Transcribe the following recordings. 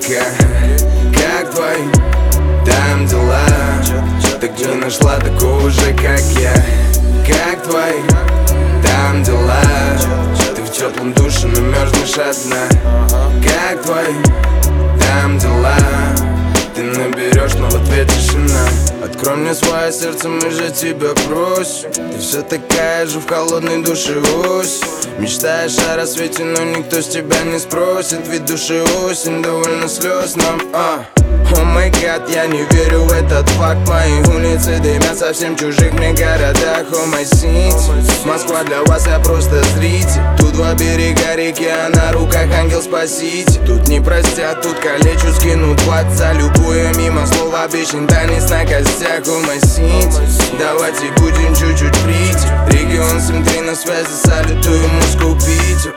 дурака. Как твои там дела? Ты где нашла такого же, как я? Как твои там дела? Ты в теплом душе, но мерзнешь одна. Как твои там дела? Ты наберешь, но в ответ тишина. Открой мне свое сердце, мы же тебя просим. Ты все такая же в холодной душе ось. Мечтаешь о рассвете, но никто с тебя не спросит. Ведь души осень, довольно слез нам. О май гад, я не верю в этот факт. Мои улицы дымят совсем чужих мне городах. О май сити, Москва для вас, я просто зритель. Тут два берега реки, а на руках ангел-спаситель. Тут не простят, тут калечу, скинут в отца. Любое мимо слова обещан, танец на костях. О май сити, давайте будем чуть-чуть прийти. Регион 7-3 на связи, салютую Москву, Питер.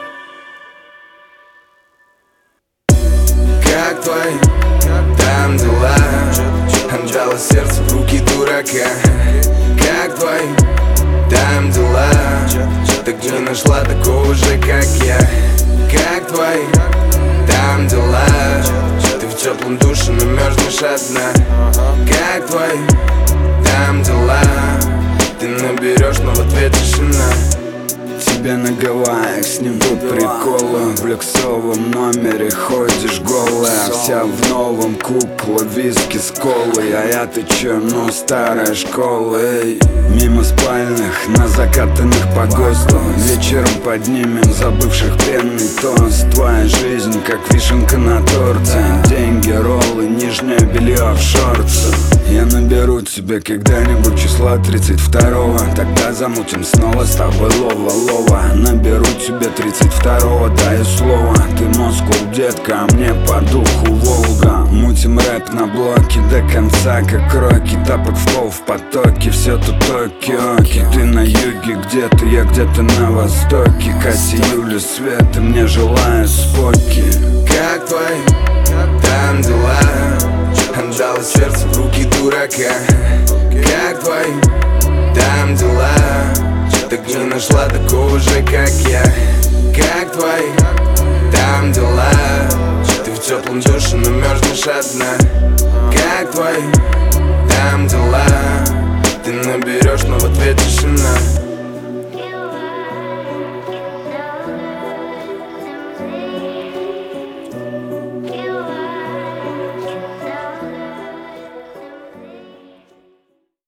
Как твои там дела? Отдала сердце в руки дурака. Как твои там дела? Ты где нашла такого же, как я? Как твои там дела? Ты в теплом душе, но мерзнешь одна. Как твои там дела? Ты наберешь, но в ответ тишина. Тебе на Гавайях сниму приколы. В люксовом номере ходишь голая, вся в новом, кукла, виски с колой. А я-то чё, ну старая школа, эй. Мимо спальных, на закатанных по ГОСТу. Вечером поднимем забывших пенный тост. Твоя жизнь, как вишенка на торте. Деньги, роллы, нижнее белье в шорты. Я наберу тебе когда-нибудь числа 32-го. Тогда замутим снова с тобой лова-лова. Наберу тебе 32-го, даю слово. Ты Москва, детка, а мне по духу Волга. Мутим рэп на блоке до конца, как роки. Тапок в пол в потоке, все тут оки-оки. Ты на юге где-то, я где-то на востоке. Катя, Юля, Света, мне желаю споки. Как твои там дела? Отдала сердце в руки дурака. Как твои там дела? Ты где нашла такого же, как я? Как твои там дела? Ты в теплом душе, но мерзнешь одна. Как твои там дела? Ты наберешь, но в ответ тишина.